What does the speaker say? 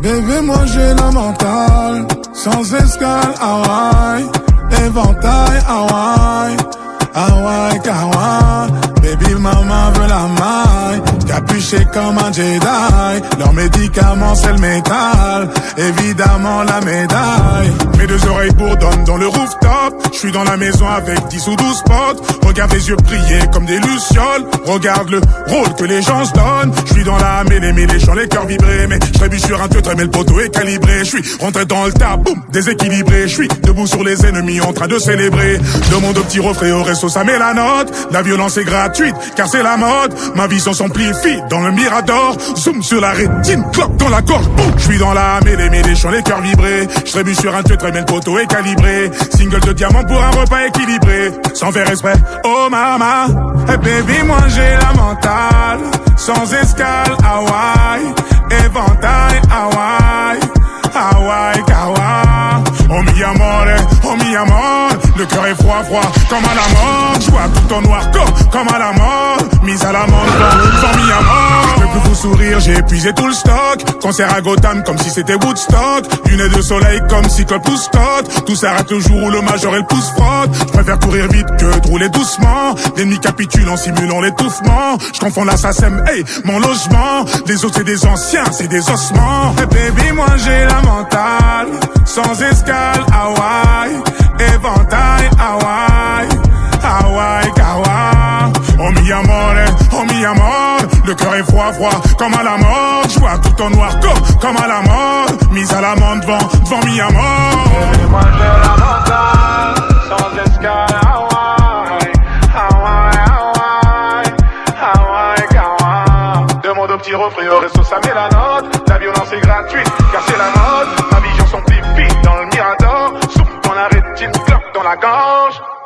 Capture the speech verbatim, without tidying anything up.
Bébé, moi j'ai la mentale, sans escale, Hawaï, éventail, Hawaï, Hawaï, Kawaii. Baby, maman veut la maille, capuché comme un Jedi. Leur médicament c'est le métal, évidemment la médaille. Mes deux oreilles bourdonnent dans le rooftop, je suis dans la maison avec dix ou douze potes. Regarde les yeux briller comme des lucioles, regarde le rôle que les gens se donnent. Je suis dans la mêlée, mais les gens les cœurs vibrés. Mais je t'habille sur un teutre, mais le poteau est calibré. Je suis rentré dans le tas, boum, déséquilibré. Je suis debout sur les ennemis en train de célébrer. Demande au petit refrain, au resto ça met la note. La violence est gratuite, car c'est la mode. Ma vision s'amplifie dans le mirador. Zoom sur la rétine, cloque dans la gorge, boum. Je suis dans la mêlée, mais les gens les cœurs vibrés. Je trébuche sur un teutre, mais le poteau est calibré. Single de diamant pour un repas équilibré, sans faire exprès. Oh mama, hey baby, moi j'ai la mentale, sans escale, Hawaï, éventail, Hawaï, Hawaï, Kawaii. Oh mi amore, oh mi amore, le cœur est froid, froid, comme à la mort. Je vois tout en noir, comme, comme à la mort, mise à l'amende, sans mi amore. Je peux plus vous sourire, j'ai épuisé tout le stock. Concert à Gotham comme si c'était Woodstock. Lunettes de soleil comme Cyclope ou Scott. Tout s'arrête le jour où le major et le pouce frotte. Je préfère courir vite que de rouler doucement. L'ennemi capitule en simulant l'étouffement. Je confonds l'assassin, hey, mon logement. Les autres c'est des anciens, c'est des ossements. Hey baby, moi j'ai la mentale, sans escale, Hawaï, éventail, Hawaï, Hawaï, Kawaii. Oh mi amore, oh mi amore, le cœur est froid, froid, comme à la mort. Je vois tout en noir, comme, comme à la mort, mise à l'amende devant, devant mi amore. Et moi j'ai la mentale, sans escale, Hawaï, Hawaï, Hawaï, Hawaï, Kawaii. Demande au petit refrain, au resto ça met la note. La violence est gratuite, car c'est la mode. Ma vision s'amplifie dans le mirador, souffle dans la rétine, cloque dans la gorge.